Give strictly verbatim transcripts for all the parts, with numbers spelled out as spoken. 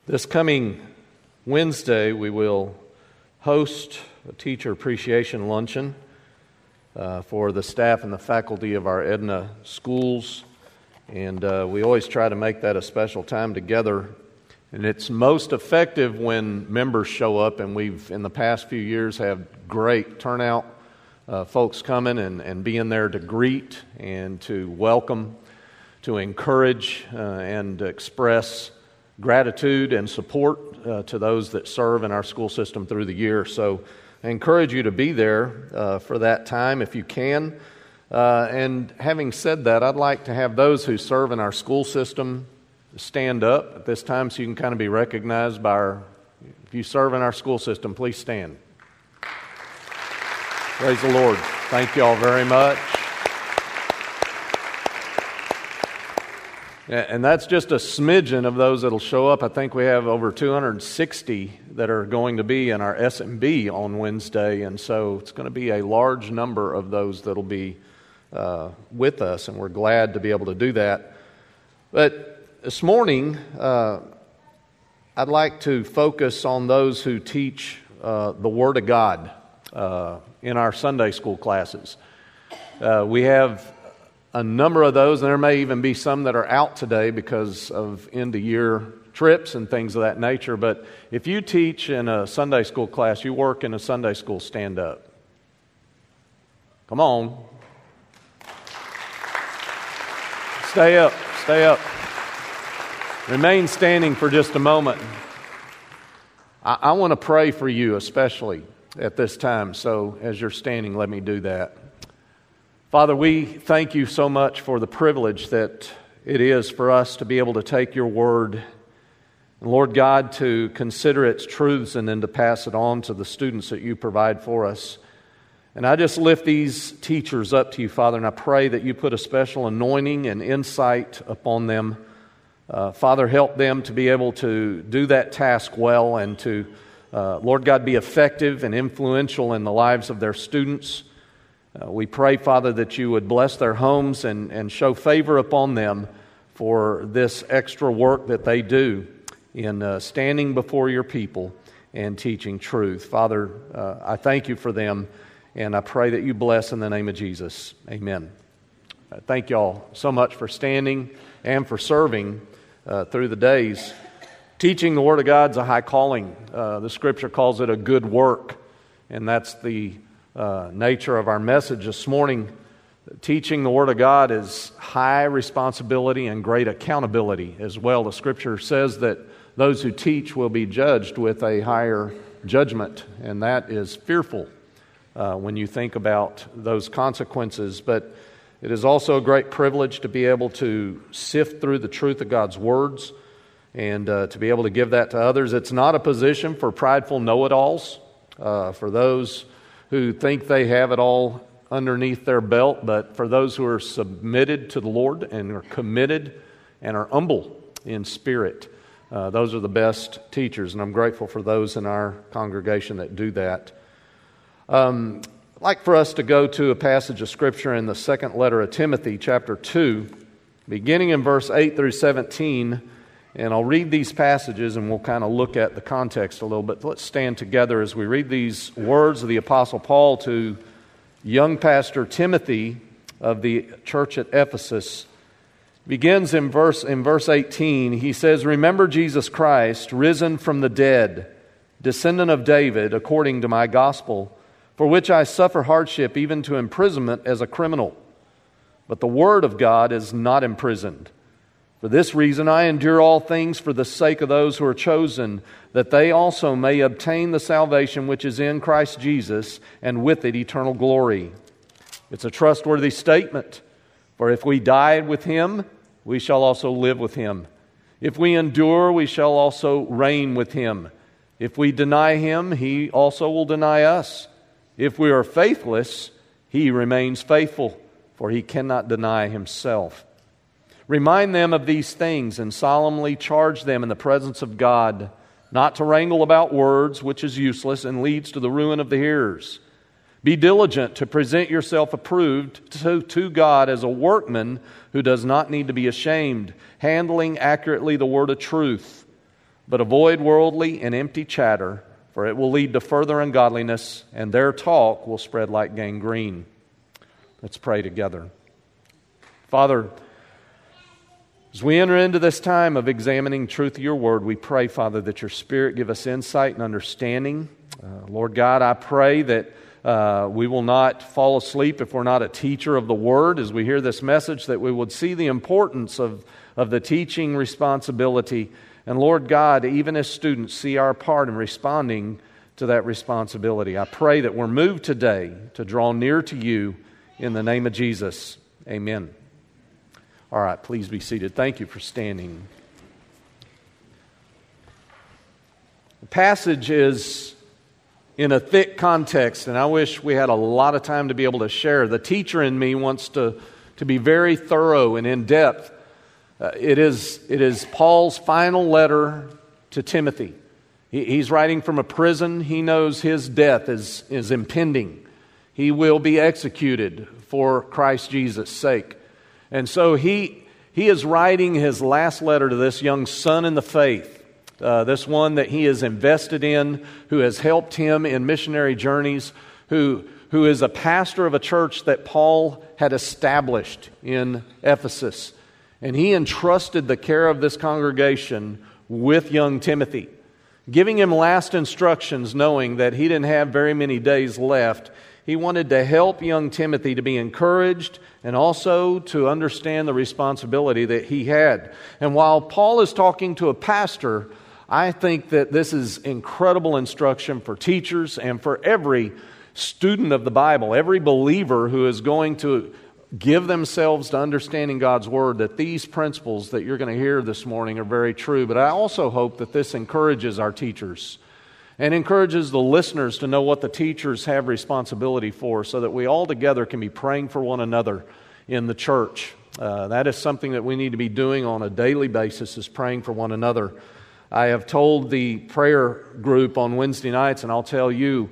This coming Wednesday, we will host a teacher appreciation luncheon uh, for the staff and the faculty of our Edna schools. And uh, we always try to make that a special time together. And it's most effective when members show up, and we've, in the past few years, had great turnout. Uh, folks coming and, and being there to greet and to welcome, to encourage uh, and express gratitude and support uh, to those that serve in our school system through the year. So I encourage you to be there uh, for that time if you can. Uh, and having said that, I'd like to have those who serve in our school system stand up at this time so you can kind of be recognized by our, if you serve in our school system, please stand. Praise the Lord. Thank you all very much. And that's just a smidgen of those that will show up. I think we have over two hundred sixty that are going to be in our S M B on Wednesday, and so it's going to be a large number of those that will be uh, with us, and we're glad to be able to do that. But this morning, uh, I'd like to focus on those who teach uh, the Word of God uh, in our Sunday school classes. Uh, we have a number of those, and there may even be some that are out today because of end-of-year trips and things of that nature. But if you teach in a Sunday school class, you work in a Sunday school, stand up. Come on. Stay up, stay up. Remain standing for just a moment. I, I want to pray for you especially at this time, so as you're standing, let me do that. Father, we thank you so much for the privilege that it is for us to be able to take your word, and Lord God, to consider its truths and then to pass it on to the students that you provide for us. And I just lift these teachers up to you, Father, and I pray that you put a special anointing and insight upon them. Uh, Father, help them to be able to do that task well and to, uh, Lord God, be effective and influential in the lives of their students. Uh, we pray, Father, that you would bless their homes and, and show favor upon them for this extra work that they do in uh, standing before your people and teaching truth. Father, uh, I thank you for them, and I pray that you bless in the name of Jesus. Amen. Uh, thank you all so much for standing and for serving uh, through the days. Teaching the Word of God is a high calling. Uh, the Scripture calls it a good work, and that's the Uh, nature of our message this morning. Teaching the Word of God is high responsibility and great accountability as well. The Scripture says that those who teach will be judged with a higher judgment, and that is fearful uh, when you think about those consequences. But it is also a great privilege to be able to sift through the truth of God's words and uh, to be able to give that to others. It's not a position for prideful know-it-alls, uh, for those who think they have it all underneath their belt, but for those who are submitted to the Lord and are committed and are humble in spirit, uh, those are the best teachers, and I'm grateful for those in our congregation that do that. Um, I'd like for us to go to a passage of Scripture in the second letter of Timothy, chapter two, beginning in verse eight through seventeen, and I'll read these passages and we'll kind of look at the context a little bit. Let's stand together as we read these words of the Apostle Paul to young pastor Timothy of the church at Ephesus. It begins in verse, in verse eighteen. He says, "Remember Jesus Christ, risen from the dead, descendant of David, according to my gospel, for which I suffer hardship, even to imprisonment as a criminal. But the word of God is not imprisoned. For this reason I endure all things for the sake of those who are chosen, that they also may obtain the salvation which is in Christ Jesus, and with it eternal glory." It's a trustworthy statement. For if we died with Him, we shall also live with Him. If we endure, we shall also reign with Him. If we deny Him, He also will deny us. If we are faithless, He remains faithful, for He cannot deny Himself. Remind them of these things and solemnly charge them in the presence of God, not to wrangle about words, which is useless and leads to the ruin of the hearers. Be diligent to present yourself approved to, to God as a workman who does not need to be ashamed, handling accurately the word of truth. But avoid worldly and empty chatter, for it will lead to further ungodliness, and their talk will spread like gangrene. Let's pray together. Father, as we enter into this time of examining truth of your word, we pray, Father, that your Spirit give us insight and understanding. Uh, Lord God, I pray that uh, we will not fall asleep if we're not a teacher of the word as we hear this message, that we would see the importance of, of the teaching responsibility. And Lord God, even as students, see our part in responding to that responsibility. I pray that we're moved today to draw near to you in the name of Jesus. Amen. All right, please be seated. Thank you for standing. The passage is in a thick context, and I wish we had a lot of time to be able to share. The teacher in me wants to, to be very thorough and in-depth. Uh, it is, it is Paul's final letter to Timothy. He, he's writing from a prison. He knows his death is, is impending. He will be executed for Christ Jesus' sake. And so he, he is writing his last letter to this young son in the faith, uh, this one that he is invested in, who has helped him in missionary journeys, who, who is a pastor of a church that Paul had established in Ephesus. And he entrusted the care of this congregation with young Timothy, giving him last instructions, knowing that he didn't have very many days left. He wanted to help young Timothy to be encouraged and also to understand the responsibility that he had. And while Paul is talking to a pastor, I think that this is incredible instruction for teachers and for every student of the Bible, every believer who is going to give themselves to understanding God's Word, that these principles that you're going to hear this morning are very true. But I also hope that this encourages our teachers and encourages the listeners to know what the teachers have responsibility for, so that we all together can be praying for one another in the church. Uh, that is something that we need to be doing on a daily basis, is praying for one another. I have told the prayer group on Wednesday nights, and I'll tell you,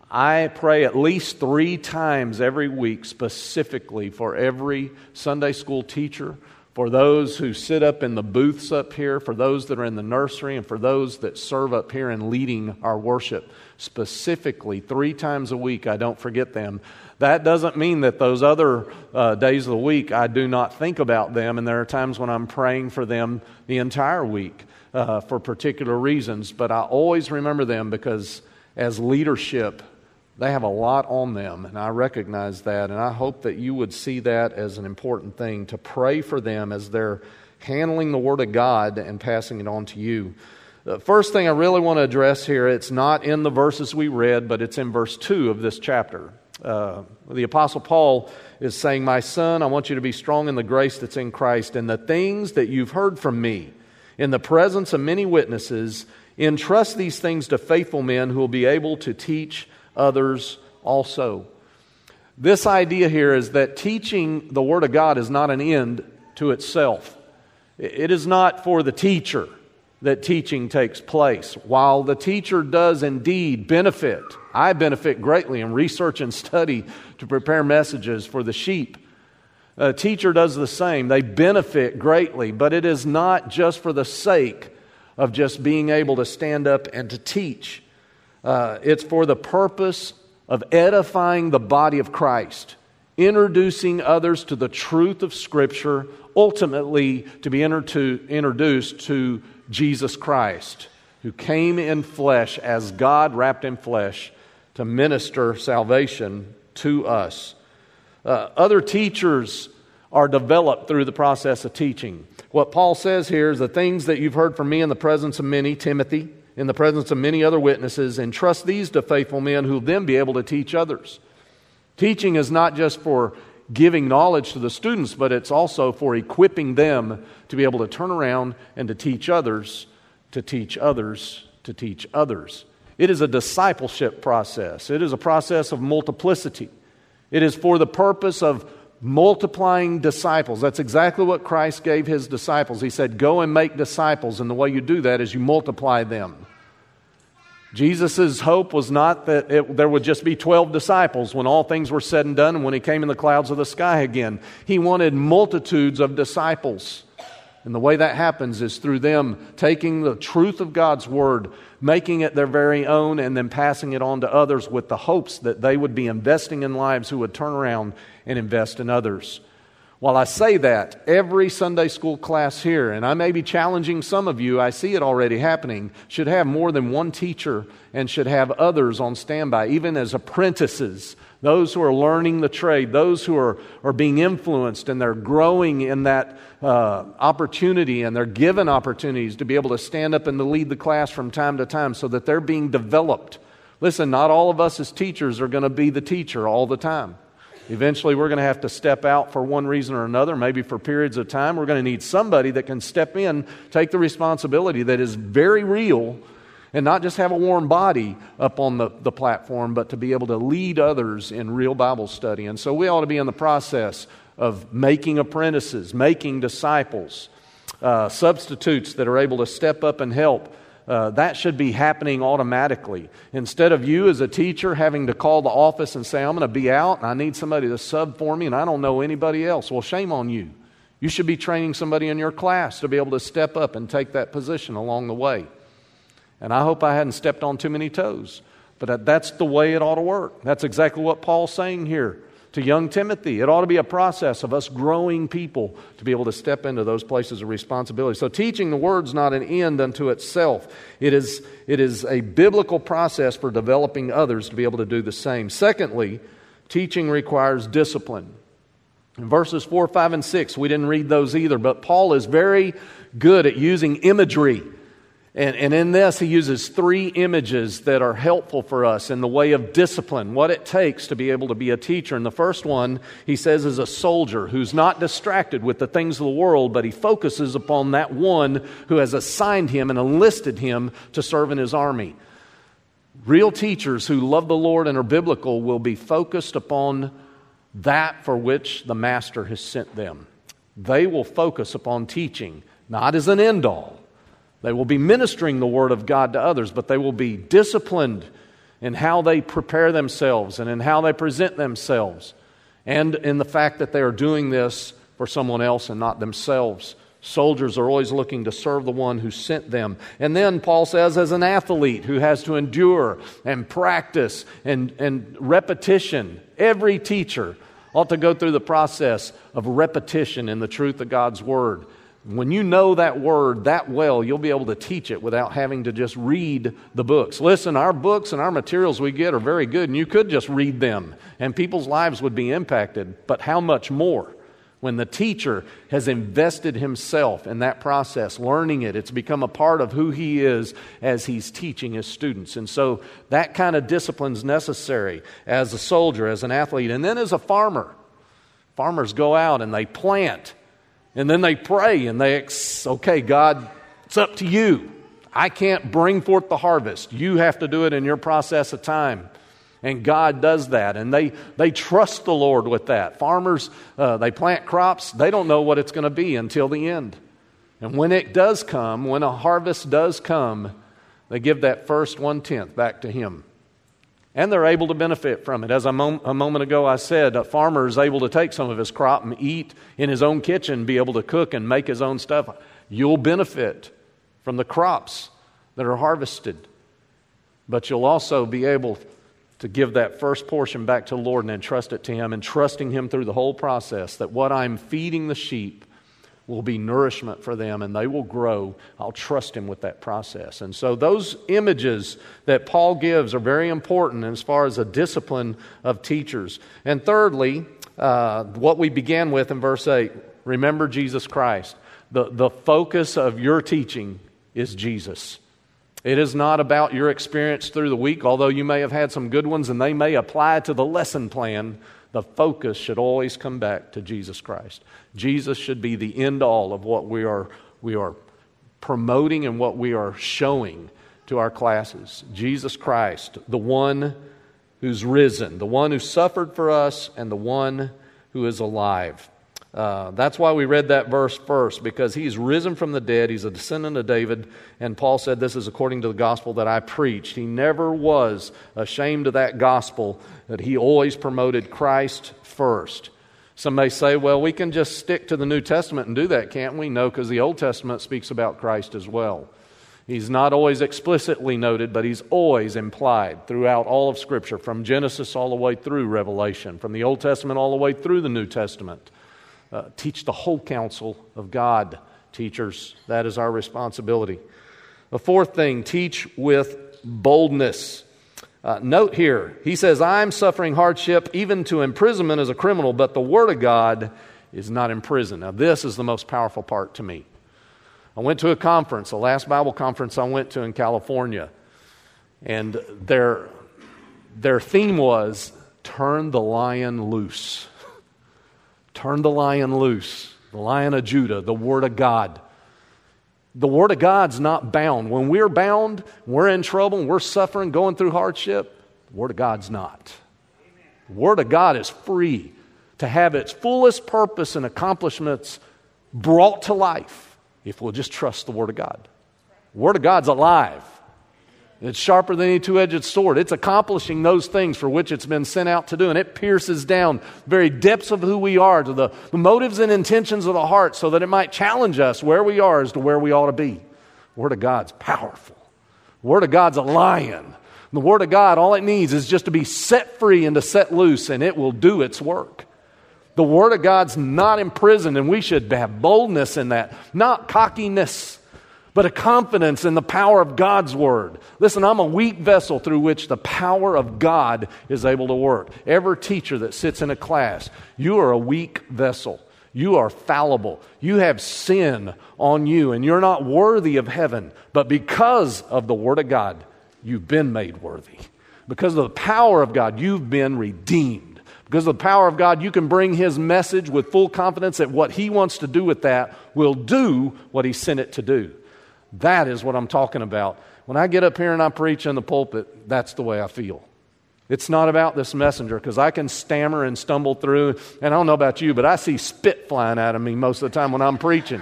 I pray at least three times every week specifically for every Sunday school teacher, for those who sit up in the booths up here, for those that are in the nursery, and for those that serve up here in leading our worship. Specifically, three times a week, I don't forget them. That doesn't mean that those other uh, days of the week I do not think about them, and there are times when I'm praying for them the entire week uh, for particular reasons, but I always remember them because as leadership, they have a lot on them, and I recognize that, and I hope that you would see that as an important thing, to pray for them as they're handling the Word of God and passing it on to you. The first thing I really want to address here, it's not in the verses we read, but it's in verse two of this chapter. Uh, the Apostle Paul is saying, "My son, I want you to be strong in the grace that's in Christ, and the things that you've heard from me in the presence of many witnesses, entrust these things to faithful men who will be able to teach others also." This idea here is that teaching the Word of God is not an end to itself. It is not for the teacher that teaching takes place. While the teacher does indeed benefit, I benefit greatly in research and study to prepare messages for the sheep. A teacher does the same. They benefit greatly, but it is not just for the sake of just being able to stand up and to teach. Uh, it's for the purpose of edifying the body of Christ, introducing others to the truth of Scripture, ultimately to be inter- to introduced to Jesus Christ, who came in flesh as God wrapped in flesh to minister salvation to us. Uh, other teachers are developed through the process of teaching. What Paul says here is the things that you've heard from me in the presence of many, Timothy, in the presence of many other witnesses, entrust these to faithful men who will then be able to teach others. Teaching is not just for giving knowledge to the students, but it's also for equipping them to be able to turn around and to teach others, to teach others, to teach others. It is a discipleship process. It is a process of multiplicity. It is for the purpose of multiplying disciples. That's exactly what Christ gave His disciples. He said, "Go and make disciples," and the way you do that is you multiply them. Jesus' hope was not that it, there would just be twelve disciples when all things were said and done and when He came in the clouds of the sky again. He wanted multitudes of disciples. And the way that happens is through them taking the truth of God's Word, making it their very own, and then passing it on to others with the hopes that they would be investing in lives who would turn around and invest in others. While I say that, every Sunday school class here, and I may be challenging some of you, I see it already happening, should have more than one teacher and should have others on standby, even as apprentices, those who are learning the trade, those who are, are being influenced and they're growing in that uh, opportunity, and they're given opportunities to be able to stand up and to lead the class from time to time so that they're being developed. Listen, not all of us as teachers are going to be the teacher all the time. Eventually, we're going to have to step out for one reason or another, maybe for periods of time. We're going to need somebody that can step in, take the responsibility that is very real, and not just have a warm body up on the, the platform, but to be able to lead others in real Bible study. And so we ought to be in the process of making apprentices, making disciples, uh, substitutes that are able to step up and help. Uh, that should be happening automatically. Instead of you as a teacher having to call the office and say, I'm going to be out and I need somebody to sub for me and I don't know anybody else. Well, shame on you. You should be training somebody in your class to be able to step up and take that position along the way. And I hope I hadn't stepped on too many toes. But that's the way it ought to work. That's exactly what Paul's saying here to young Timothy. It ought to be a process of us growing people to be able to step into those places of responsibility. So teaching the Word's not an end unto itself. It is, it is a biblical process for developing others to be able to do the same. Secondly, teaching requires discipline. In verses four, five, and six, we didn't read those either, but Paul is very good at using imagery. And, and in this, he uses three images that are helpful for us in the way of discipline, what it takes to be able to be a teacher. And the first one, he says, is a soldier who's not distracted with the things of the world, but he focuses upon that one who has assigned him and enlisted him to serve in his army. Real teachers who love the Lord and are biblical will be focused upon that for which the Master has sent them. They will focus upon teaching, not as an end-all. They will be ministering the Word of God to others, but they will be disciplined in how they prepare themselves and in how they present themselves, and in the fact that they are doing this for someone else and not themselves. Soldiers are always looking to serve the one who sent them. And then Paul says, as an athlete who has to endure and practice and, and repetition, every teacher ought to go through the process of repetition in the truth of God's Word. When you know that Word that well, you'll be able to teach it without having to just read the books. Listen, our books and our materials we get are very good, and you could just read them, and people's lives would be impacted. But how much more when the teacher has invested himself in that process, learning it? It's become a part of who he is as he's teaching his students. And so that kind of discipline is necessary as a soldier, as an athlete, and then as a farmer. Farmers go out and they plant. And then they pray and they, ex- okay, God, it's up to you. I can't bring forth the harvest. You have to do it in your process of time. And God does that. And they, they trust the Lord with that. Farmers, uh, they plant crops. They don't know what it's going to be until the end. And when it does come, when a harvest does come, they give that first one-tenth back to Him. And they're able to benefit from it. As a, mom- a moment ago I said, a farmer is able to take some of his crop and eat in his own kitchen, be able to cook and make his own stuff. You'll benefit from the crops that are harvested. But you'll also be able to give that first portion back to the Lord and entrust it to Him, and trusting Him through the whole process that what I'm feeding the sheep will be nourishment for them and they will grow. I'll trust Him with that process. And so those images that Paul gives are very important as far as a discipline of teachers. And thirdly, uh, what we began with in verse eight, remember Jesus Christ. The, the focus of your teaching is Jesus. It is not about your experience through the week, although you may have had some good ones and they may apply to the lesson plan. The focus should always come back to Jesus Christ. Jesus should be the end all of what we are, we are promoting and what we are showing to our classes. Jesus Christ, the one who's risen, the one who suffered for us, and the one who is alive. Uh, that's why we read that verse first, because He's risen from the dead. He's a descendant of David. And Paul said, this is according to the gospel that I preached. He never was ashamed of that gospel, that he always promoted Christ first. Some may say, well, we can just stick to the New Testament and do that, can't we? No, because the Old Testament speaks about Christ as well. He's not always explicitly noted, but he's always implied throughout all of Scripture, from Genesis all the way through Revelation, from the Old Testament all the way through the New Testament. Uh, teach the whole counsel of God, teachers. That is our responsibility. The fourth thing, teach with boldness. Uh, note here, he says, I'm suffering hardship even to imprisonment as a criminal, but the Word of God is not in prison. Now this is the most powerful part to me. I went to a conference, the last Bible conference I went to in California, and their, their theme was, turn the lion loose. Turn the lion loose. The Lion of Judah, the Word of God. The Word of God's not bound. When we're bound, we're in trouble, and we're suffering, going through hardship, the Word of God's not. The Word of God is free to have its fullest purpose and accomplishments brought to life if we'll just trust the Word of God. The Word of God's alive. It's sharper than any two-edged sword. It's accomplishing those things for which it's been sent out to do, and it pierces down the very depths of who we are, to the, the motives and intentions of the heart, so that it might challenge us where we are as to where we ought to be. The Word of God's powerful. The Word of God's a lion. The Word of God, all it needs is just to be set free and to set loose, and it will do its work. The Word of God's not imprisoned, and we should have boldness in that, not cockiness, but a confidence in the power of God's Word. Listen, I'm a weak vessel through which the power of God is able to work. Every teacher that sits in a class, you are a weak vessel. You are fallible. You have sin on you, and you're not worthy of heaven. But because of the Word of God, you've been made worthy. Because of the power of God, you've been redeemed. Because of the power of God, you can bring His message with full confidence that what He wants to do with that will do what He sent it to do. That is what I'm talking about. When I get up here and I preach in the pulpit, that's the way I feel. It's not about this messenger, because I can stammer and stumble through, and I don't know about you, but I see spit flying out of me most of the time when I'm preaching.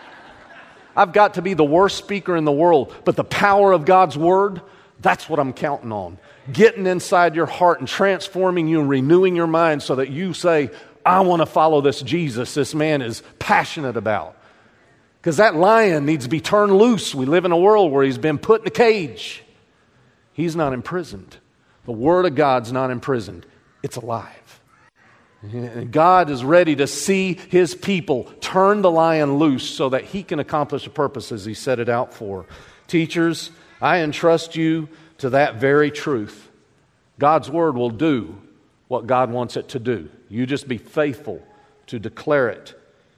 I've got to be the worst speaker in the world, but the power of God's Word, that's what I'm counting on. Getting inside your heart and transforming you and renewing your mind so that you say, I want to follow this Jesus this man is passionate about. Because that lion needs to be turned loose. We live in a world where he's been put in a cage. He's not imprisoned. The Word of God's not imprisoned. It's alive. And God is ready to see His people turn the lion loose so that He can accomplish the purposes He set it out for. Teachers, I entrust you to that very truth. God's Word will do what God wants it to do. You just be faithful to declare it.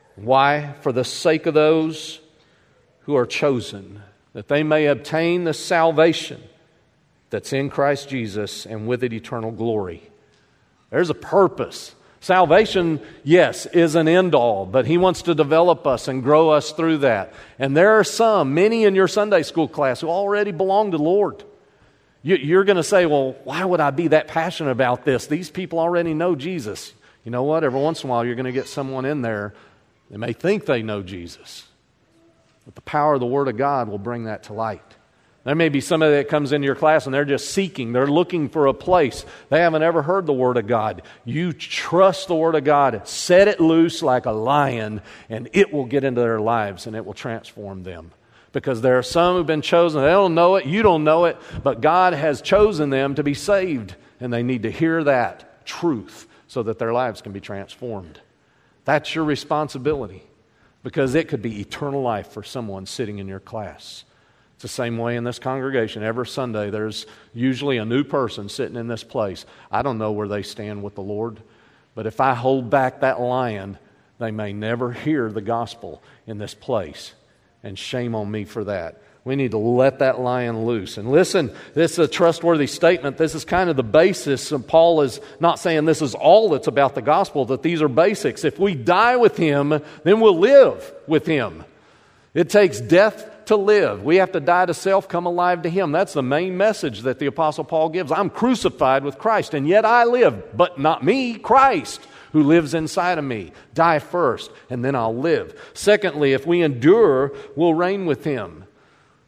Why? For the sake of those who are chosen, that they may obtain the salvation that's in Christ Jesus, and with it eternal glory. There's a purpose. Salvation, yes, is an end all, but He wants to develop us and grow us through that. And there are some, many in your Sunday school class, who already belong to the Lord. You, you're going to say, well, why would I be that passionate about this? These people already know Jesus. You know what? Every once in a while, you're going to get someone in there. They may think they know Jesus, but the power of the Word of God will bring that to light. There may be somebody that comes into your class and they're just seeking. They're looking for a place. They haven't ever heard the Word of God. You trust the Word of God. Set it loose like a lion, and it will get into their lives and it will transform them. Because there are some who've been chosen. They don't know it. You don't know it. But God has chosen them to be saved, and they need to hear that truth so that their lives can be transformed. That's your responsibility, because it could be eternal life for someone sitting in your class. It's the same way in this congregation. Every Sunday there's usually a new person sitting in this place. I don't know where they stand with the Lord, but if I hold back that lion, they may never hear the gospel in this place. And shame on me for that. We need to let that lion loose. And listen, this is a trustworthy statement. This is kind of the basis. And Paul is not saying this is all that's about the gospel, that these are basics. If we die with Him, then we'll live with Him. It takes death to live. We have to die to self, come alive to Him. That's the main message that the Apostle Paul gives. I'm crucified with Christ, and yet I live. But not me, Christ, who lives inside of me. Die first, and then I'll live. Secondly, if we endure, we'll reign with Him.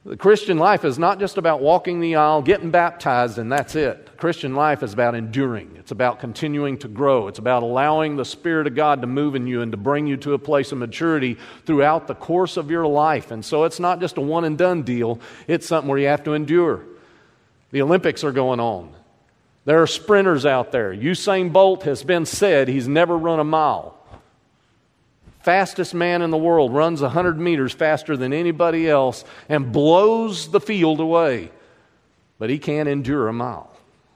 The Christian life is not just about walking the aisle, getting baptized, and that's it. The Christian life is about enduring. It's about continuing to grow. It's about allowing the Spirit of God to move in you and to bring you to a place of maturity throughout the course of your life. And so it's not just a one and done deal. It's something where you have to endure. The Olympics are going on. There are sprinters out there. Usain Bolt has been said he's never run a mile. Fastest man in the world, runs one hundred meters faster than anybody else and blows the field away. But he can't endure a mile.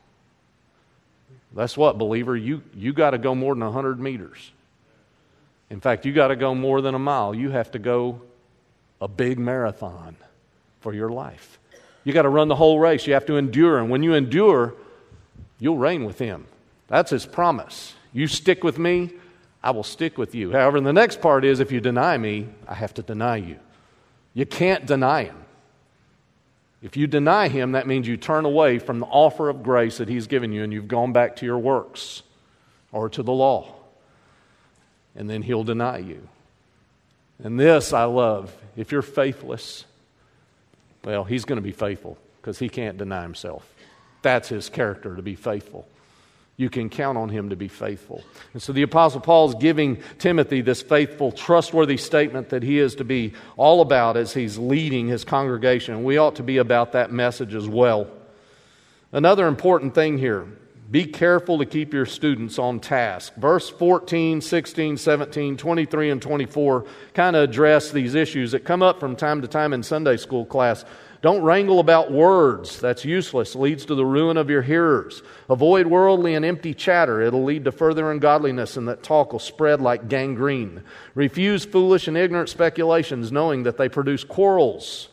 That's what, believer, you, you got to go more than one hundred meters. In fact, you got to go more than a mile. You have to go a big marathon for your life. You got to run the whole race. You have to endure. And when you endure, you'll reign with Him. That's His promise. You stick with me, I will stick with you. However, the next part is, if you deny me, I have to deny you. You can't deny Him. If you deny Him, that means you turn away from the offer of grace that He's given you and you've gone back to your works or to the law. And then He'll deny you. And this I love. If you're faithless, well, He's going to be faithful because He can't deny Himself. That's His character, to be faithful. You can count on Him to be faithful. And so the Apostle Paul is giving Timothy this faithful, trustworthy statement that he is to be all about as he's leading his congregation. We ought to be about that message as well. Another important thing here, be careful to keep your students on task. Verse fourteen, sixteen, seventeen, twenty-three, and twenty-four kind of address these issues that come up from time to time in Sunday school class. Don't wrangle about words. That's useless. It leads to the ruin of your hearers. Avoid worldly and empty chatter. It'll lead to further ungodliness, and that talk will spread like gangrene. Refuse foolish and ignorant speculations, knowing that they produce quarrels.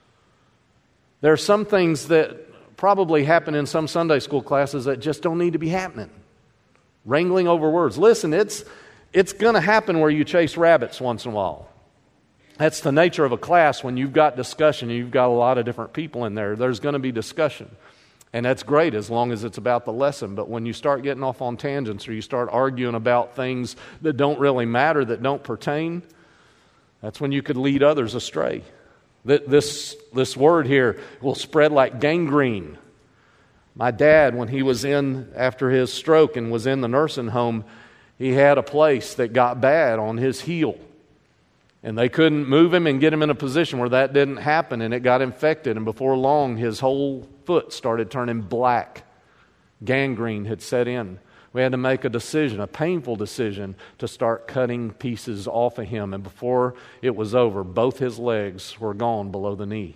There are some things that probably happen in some Sunday school classes that just don't need to be happening. Wrangling over words. Listen, it's, it's going to happen where you chase rabbits once in a while. That's the nature of a class. When you've got discussion, you've got a lot of different people in there, there's going to be discussion. And that's great as long as it's about the lesson. But when you start getting off on tangents or you start arguing about things that don't really matter, that don't pertain, that's when you could lead others astray. This, this word here will spread like gangrene. My dad, when he was in, after his stroke and was in the nursing home, he had a place that got bad on his heel. And they couldn't move him and get him in a position where that didn't happen, and it got infected. And before long, his whole foot started turning black. Gangrene had set in. We had to make a decision, a painful decision, to start cutting pieces off of him. And before it was over, both his legs were gone below the knee.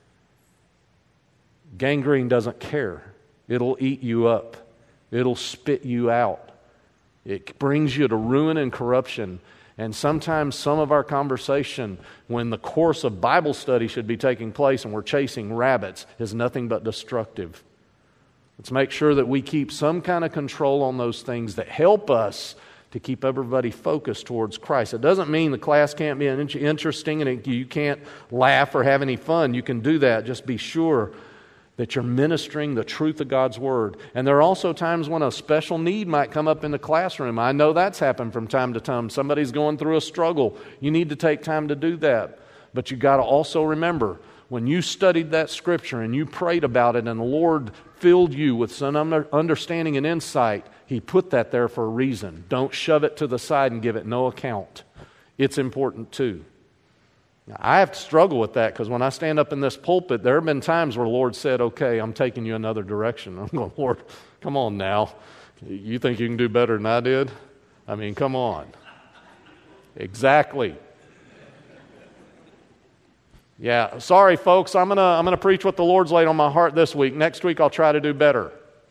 Gangrene doesn't care. It'll eat you up. It'll spit you out. It brings you to ruin and corruption. And sometimes some of our conversation, when the course of Bible study should be taking place and we're chasing rabbits, is nothing but destructive. Let's make sure that we keep some kind of control on those things that help us to keep everybody focused towards Christ. It doesn't mean the class can't be interesting and it, you can't laugh or have any fun. You can do that. Just be sure that you're ministering the truth of God's Word. And there are also times when a special need might come up in the classroom. I know that's happened from time to time. Somebody's going through a struggle. You need to take time to do that. But you got to also remember, when you studied that Scripture and you prayed about it and the Lord filled you with some understanding and insight, He put that there for a reason. Don't shove it to the side and give it no account. It's important too. Now, I have to struggle with that because when I stand up in this pulpit, there have been times where the Lord said, okay, I'm taking you another direction. I'm going, Lord, come on now. You think you can do better than I did? I mean, come on. Exactly. Yeah, sorry folks, I'm going to I'm going to preach what the Lord's laid on my heart this week. Next week I'll try to do better.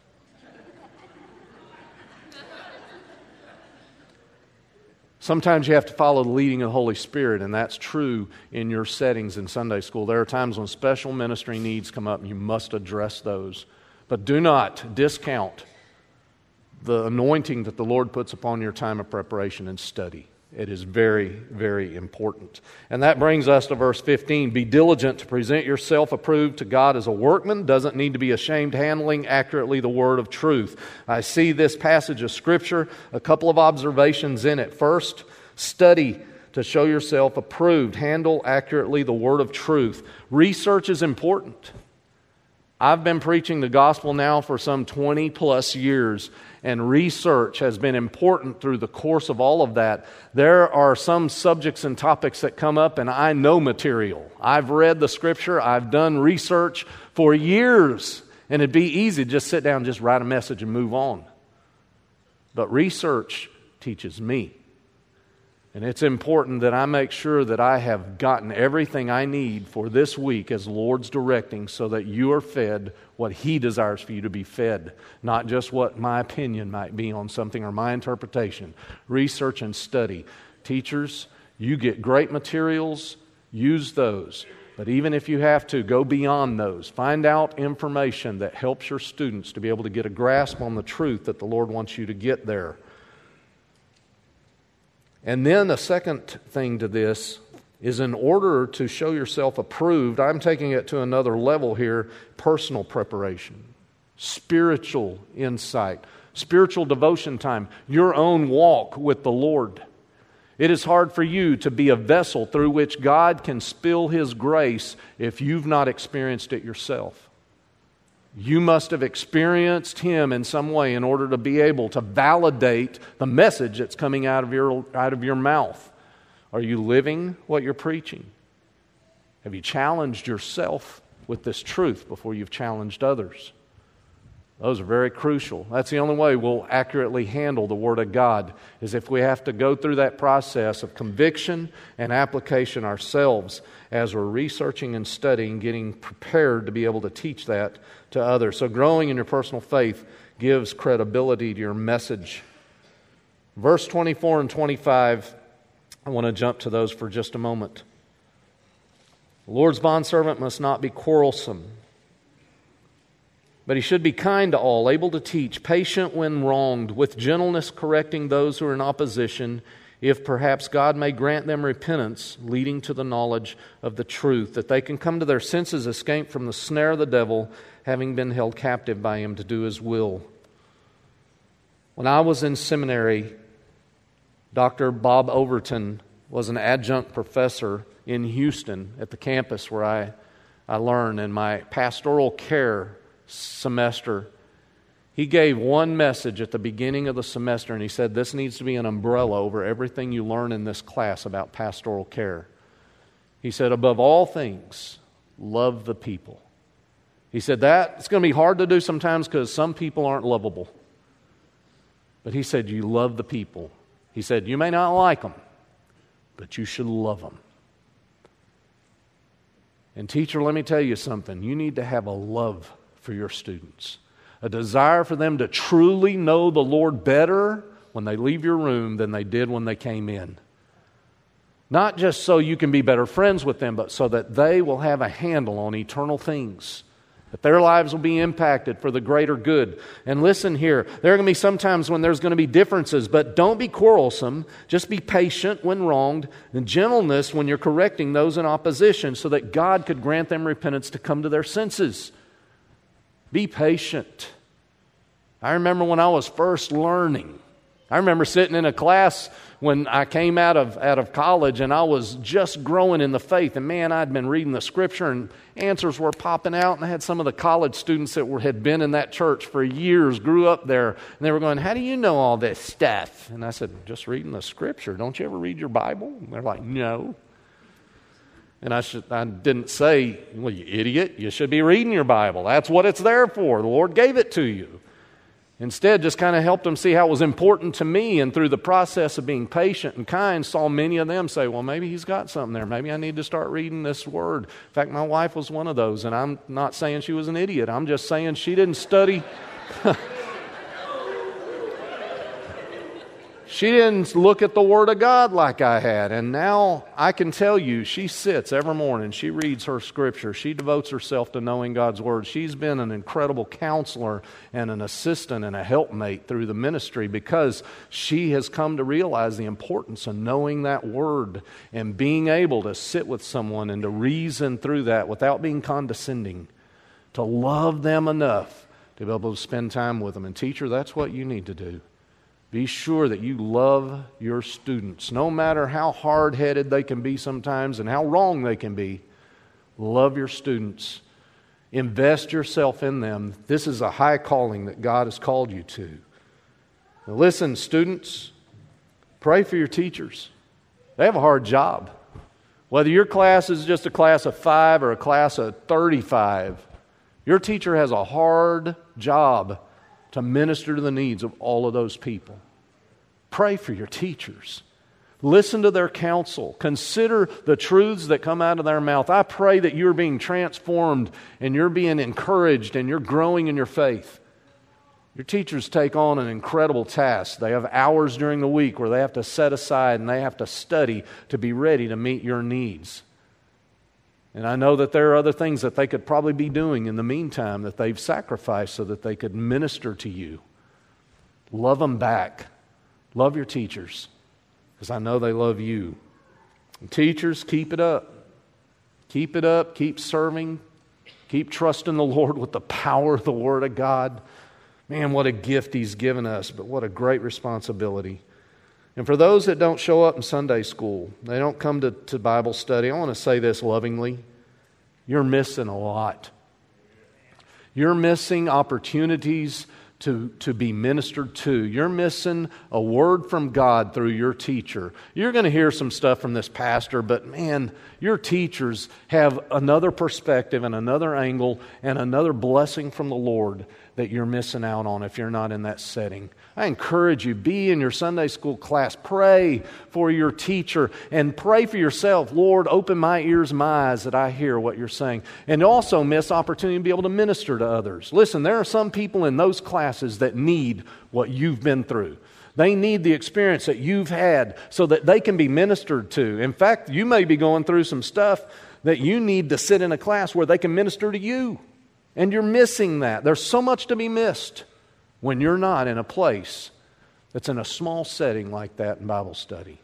Sometimes you have to follow the leading of the Holy Spirit, and that's true in your settings in Sunday school. There are times when special ministry needs come up, and you must address those. But do not discount the anointing that the Lord puts upon your time of preparation and study. It is very, very important. And that brings us to verse fifteen. Be diligent to present yourself approved to God as a workman. Doesn't need to be ashamed, handling accurately the word of truth. I see this passage of Scripture, a couple of observations in it. First, study to show yourself approved. Handle accurately the word of truth. Research is important. I've been preaching the gospel now for some twenty plus years, and research has been important through the course of all of that. There are some subjects and topics that come up, and I know material. I've read the Scripture. I've done research for years, and it'd be easy to just sit down and just write a message and move on. But research teaches me. And it's important that I make sure that I have gotten everything I need for this week as the Lord's directing, so that you are fed what He desires for you to be fed, not just what my opinion might be on something or my interpretation. Research and study. Teachers, you get great materials, use those. But even if you have to, go beyond those. Find out information that helps your students to be able to get a grasp on the truth that the Lord wants you to get there. And then the second thing to this is, in order to show yourself approved, I'm taking it to another level here, personal preparation, spiritual insight, spiritual devotion time, your own walk with the Lord. It is hard for you to be a vessel through which God can spill His grace if you've not experienced it yourself. You must have experienced Him in some way in order to be able to validate the message that's coming out of your, out of your mouth. Are you living what you're preaching? Have you challenged yourself with this truth before you've challenged others? Those are very crucial. That's the only way we'll accurately handle the Word of God, is if we have to go through that process of conviction and application ourselves as we're researching and studying, getting prepared to be able to teach that to others. So growing in your personal faith gives credibility to your message. Verse twenty-four and twenty-five, I want to jump to those for just a moment. The Lord's bondservant must not be quarrelsome, but he should be kind to all, able to teach, patient when wronged, with gentleness correcting those who are in opposition, if perhaps God may grant them repentance, leading to the knowledge of the truth, that they can come to their senses, escape from the snare of the devil, having been held captive by him to do his will. When I was in seminary, Doctor Bob Overton was an adjunct professor in Houston at the campus where I, I learned. In my pastoral care semester, he gave one message at the beginning of the semester, and he said, this needs to be an umbrella over everything you learn in this class about pastoral care. He said, above all things, love the people. He said that it's going to be hard to do sometimes because some people aren't lovable. But he said, you love the people. He said, you may not like them, but you should love them. And teacher, let me tell you something. You need to have a love for your students, a desire for them to truly know the Lord better when they leave your room than they did when they came in. Not just so you can be better friends with them, but so that they will have a handle on eternal things, that their lives will be impacted for the greater good. And listen here, there are going to be some times when there's going to be differences, but don't be quarrelsome. Just be patient when wronged, and gentleness when you're correcting those in opposition, so that God could grant them repentance to come to their senses. Be patient. I remember when I was first learning, I remember sitting in a class when I came out of out of college, and I was just growing in the faith. And man, I'd been reading the Scripture, and answers were popping out. And I had some of the college students that were had been in that church for years, grew up there, and they were going, "How do you know all this stuff?" And I said, "Just reading the Scripture. Don't you ever read your Bible?" And they're like, "No." And I should I didn't say, "Well, you idiot, you should be reading your Bible. That's what it's there for. The Lord gave it to you." Instead, just kind of helped them see how it was important to me, and through the process of being patient and kind, saw many of them say, well, maybe he's got something there. Maybe I need to start reading this word. In fact, my wife was one of those, and I'm not saying she was an idiot. I'm just saying she didn't study. She didn't look at the Word of God like I had. And now I can tell you, she sits every morning. She reads her Scripture. She devotes herself to knowing God's Word. She's been an incredible counselor and an assistant and a helpmate through the ministry, because she has come to realize the importance of knowing that Word and being able to sit with someone and to reason through that without being condescending, to love them enough to be able to spend time with them. And teacher, that's what you need to do. Be sure that you love your students, no matter how hard-headed they can be sometimes and how wrong they can be. Love your students. Invest yourself in them. This is a high calling that God has called you to. Now listen, students, pray for your teachers. They have a hard job. Whether your class is just a class of five or a class of thirty-five, your teacher has a hard job to minister to the needs of all of those people. Pray for your teachers. Listen to their counsel. Consider the truths that come out of their mouth. I pray that you're being transformed and you're being encouraged and you're growing in your faith. Your teachers take on an incredible task. They have hours during the week where they have to set aside and they have to study to be ready to meet your needs. And I know that there are other things that they could probably be doing in the meantime that they've sacrificed so that they could minister to you. Love them back. Love your teachers, because I know they love you. And teachers, keep it up. Keep it up. Keep serving. Keep trusting the Lord with the power of the Word of God. Man, what a gift He's given us, but what a great responsibility. And for those that don't show up in Sunday school, they don't come to, to Bible study, I want to say this lovingly. You're missing a lot. You're missing opportunities to, to be ministered to. You're missing a word from God through your teacher. You're going to hear some stuff from this pastor, but man, your teachers have another perspective and another angle and another blessing from the Lord that you're missing out on if you're not in that setting. I encourage you, be in your Sunday school class. Pray for your teacher and pray for yourself. Lord, open my ears and my eyes that I hear what you're saying. And also miss opportunity to be able to minister to others. Listen, there are some people in those classes that need what you've been through. They need the experience that you've had so that they can be ministered to. In fact, you may be going through some stuff that you need to sit in a class where they can minister to you. And you're missing that. There's so much to be missed when you're not in a place that's in a small setting like that in Bible study.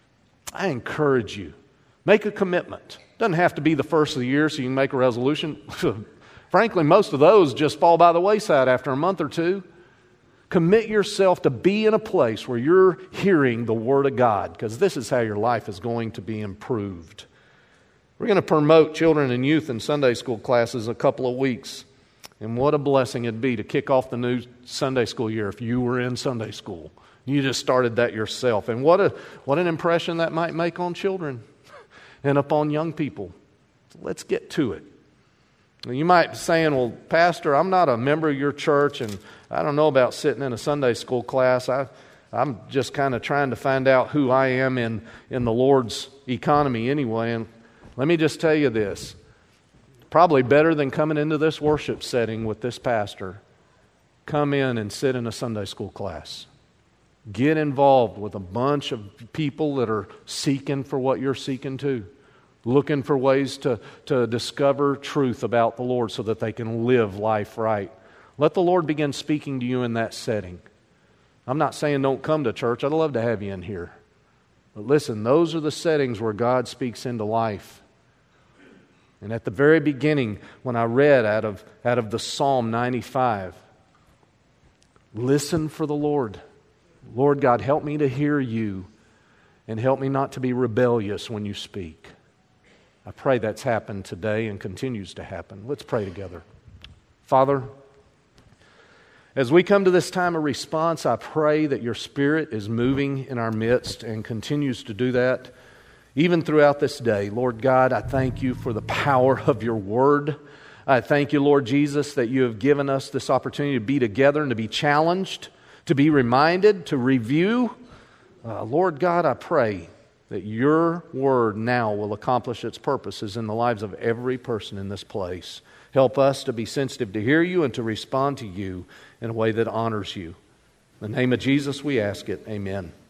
I encourage you, make a commitment. It doesn't have to be the first of the year so you can make a resolution. Frankly, most of those just fall by the wayside after a month or two. Commit yourself to be in a place where you're hearing the Word of God, because this is how your life is going to be improved. We're going to promote children and youth in Sunday school classes a couple of weeks. And what a blessing it'd be to kick off the new Sunday school year if you were in Sunday school. You just started that yourself. And what a what an impression that might make on children and upon young people. So let's get to it. You might be saying, well, Pastor, I'm not a member of your church and I don't know about sitting in a Sunday school class. I, I'm just kind of trying to find out who I am in, in the Lord's economy anyway. And let me just tell you this. Probably better than coming into this worship setting with this pastor, come in and sit in a Sunday school class. Get involved with a bunch of people that are seeking for what you're seeking too. Looking for ways to, to discover truth about the Lord so that they can live life right. Let the Lord begin speaking to you in that setting. I'm not saying don't come to church. I'd love to have you in here. But listen, those are the settings where God speaks into life. And at the very beginning, when I read out of, out of the Psalm ninety-five, listen for the Lord. Lord God, help me to hear you and help me not to be rebellious when you speak. I pray that's happened today and continues to happen. Let's pray together. Father, as we come to this time of response, I pray that your Spirit is moving in our midst and continues to do that even throughout this day. Lord God, I thank you for the power of your word. I thank you, Lord Jesus, that you have given us this opportunity to be together and to be challenged, to be reminded, to review. Uh, Lord God, I pray that your word now will accomplish its purposes in the lives of every person in this place. Help us to be sensitive to hear you and to respond to you in a way that honors you. In the name of Jesus we ask it. Amen.